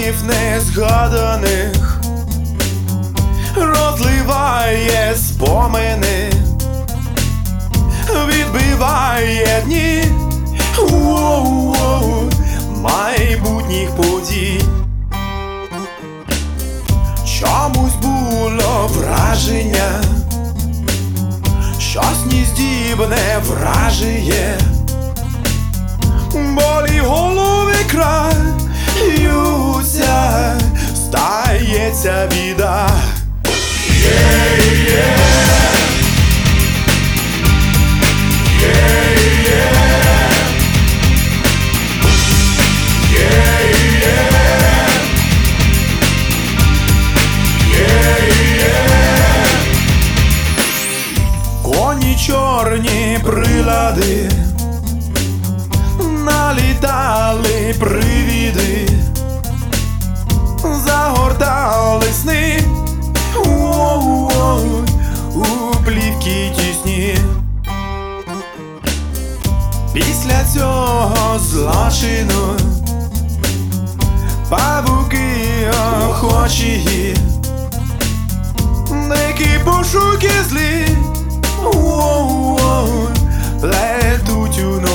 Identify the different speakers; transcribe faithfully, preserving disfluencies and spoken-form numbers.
Speaker 1: снів незгаданих розливає спомини, відбиває дні воу-воу майбутніх подій. Чомусь було враження, щось нездібне вражає, болі голови краються, стається біда. Yeah, yeah. Коні чорні прилади, налітали привіди, загортали сни воу-воу у плівки тісні. Після цього злочину павуки охочі, дикі пошуки злі воу-воу плетуть у